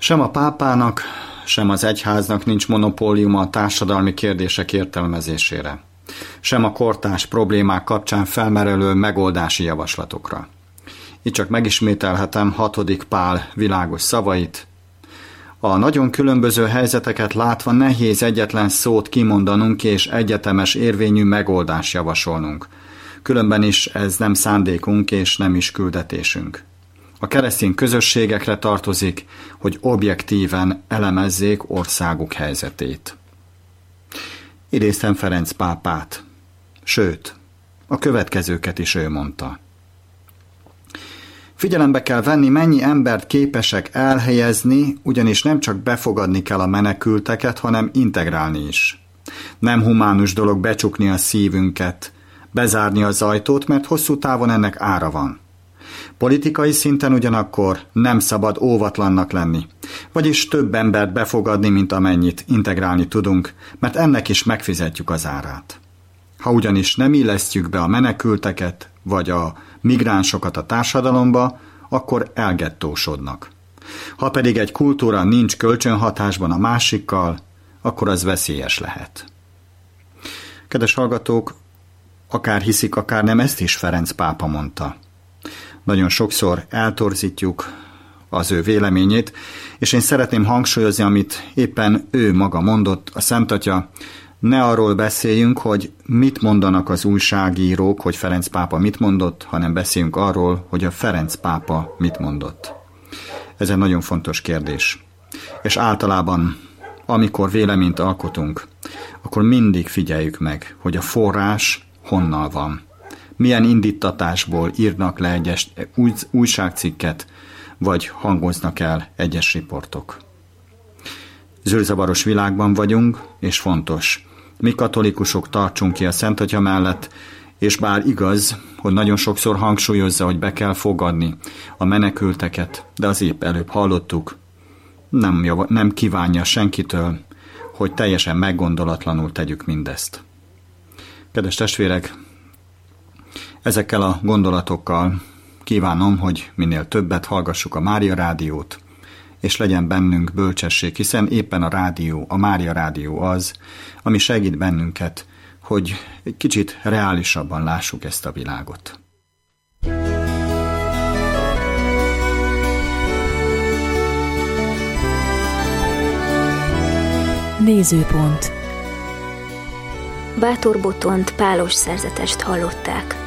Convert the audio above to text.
Sem a pápának, sem az egyháznak nincs monopóliuma a társadalmi kérdések értelmezésére, sem a kortárs problémák kapcsán felmerülő megoldási javaslatokra. Itt csak megismételhetem 6. Pál világos szavait. A nagyon különböző helyzeteket látva nehéz egyetlen szót kimondanunk és egyetemes érvényű megoldást javasolnunk. Különben is ez nem szándékunk és nem is küldetésünk. A keresztény közösségekre tartozik, hogy objektíven elemezzék országuk helyzetét. Idéztem Ferenc pápát. Sőt, a következőket is ő mondta. Figyelembe kell venni, mennyi embert képesek elhelyezni, ugyanis nem csak befogadni kell a menekülteket, hanem integrálni is. Nem humánus dolog becsukni a szívünket, bezárni az ajtót, mert hosszú távon ennek ára van. Politikai szinten ugyanakkor nem szabad óvatlannak lenni, vagyis több embert befogadni, mint amennyit integrálni tudunk, mert ennek is megfizetjük az árát. Ha ugyanis nem illesztjük be a menekülteket, vagy a migránsokat a társadalomba, akkor elgettósodnak. Ha pedig egy kultúra nincs kölcsönhatásban a másikkal, akkor az veszélyes lehet. Kedves hallgatók, akár hiszik, akár nem, ezt is Ferenc pápa mondta. Nagyon sokszor eltorzítjuk az ő véleményét, és én szeretném hangsúlyozni, amit éppen ő maga mondott, a Szent Atya. Ne arról beszéljünk, hogy mit mondanak az újságírók, hogy Ferenc pápa mit mondott, hanem beszéljünk arról, hogy a Ferenc pápa mit mondott. Ez egy nagyon fontos kérdés. És általában, amikor véleményt alkotunk, akkor mindig figyeljük meg, hogy a forrás honnan van. Milyen indítatásból írnak le egyes újságcikket, vagy hangoznak el egyes riportok. Zűrzavaros világban vagyunk, és fontos. Mi katolikusok tartsunk ki a Szent Atya mellett, és bár igaz, hogy nagyon sokszor hangsúlyozza, hogy be kell fogadni a menekülteket, de az épp előbb hallottuk, nem kívánja senkitől, hogy teljesen meggondolatlanul tegyük mindezt. Kedves testvérek, ezekkel a gondolatokkal kívánom, hogy minél többet hallgassuk a Mária Rádiót, és legyen bennünk bölcsesség, hiszen éppen a Mária Rádió az, ami segít bennünket, hogy egy kicsit reálisabban lássuk ezt a világot. Nézőpont. Bátor Botont pálos szerzetest hallották.